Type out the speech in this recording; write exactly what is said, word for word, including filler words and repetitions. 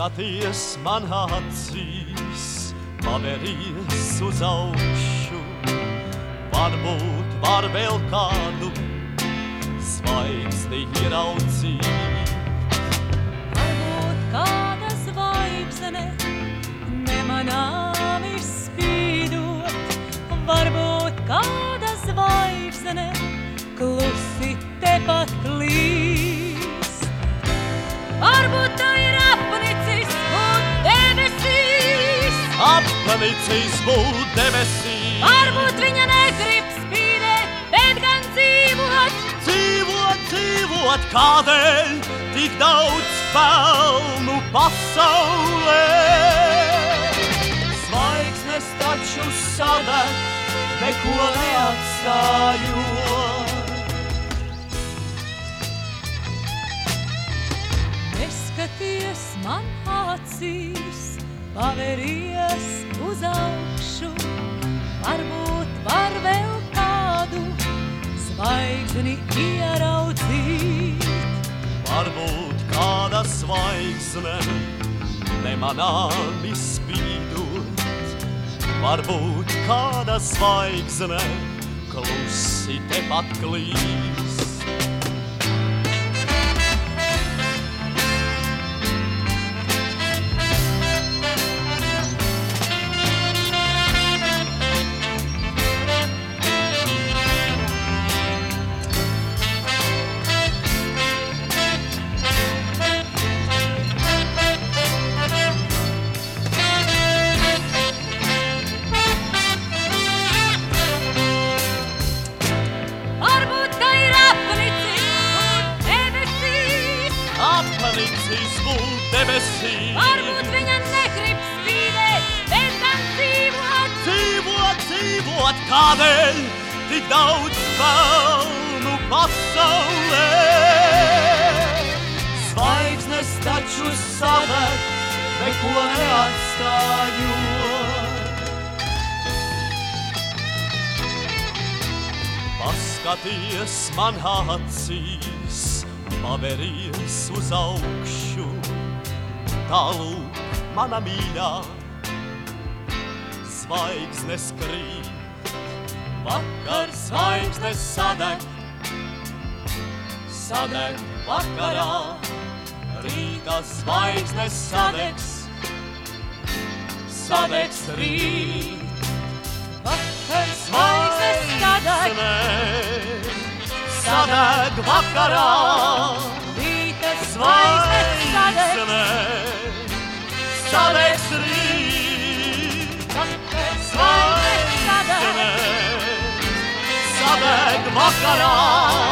Paskaties man acīs, paveries uz augšu, varbūt var vēl kādu zvaigzni ieraudzīt. Varbūt kāda zvaigzne nemanāmi spīdot, varbūt kāda zvaigzne klusi tepat klīst. Varbūt tā ir apnicis būt debesīs, apnicis būt debesīs. Varbūt viņa negrib spīdēt, bet gan dzīvot. Dzīvot, dzīvot, kādēļ tik daudz pelnu pasaulē? Zvaigznes taču sadeg, neko neatstājot. Neskaties man acīs, paveries uz augšu, varbūt var vēl kādu zvaigzni ieraudzīt. Varbūt kāda zvaigzne nemanāmi spīdot, varbūt kāda zvaigzne klusi tepat klīst. Apnicis būt debesīs, varbūt viņa negrib spīdēt, bet gan dzīvot. Dzīvot, dzīvot, kādēļ tik daudz pelnu pasaulē? Zvaigznes taču sadeg, neko neatstājot. Paskaties man acīs, paveries uz augšu, tālūk mana mīļā, zvaigznes krīt. Vakar zvaigznes sadeg, sadeg vakarā, rīta zvaigznes sadegs, sadegs rīt. Vakar zvaigznes sadeg, sadeg vakarā, rīta zvaigznes sadeg, sadegs rīt. vakar zvaigznes sadeg, Sadeg vakarā,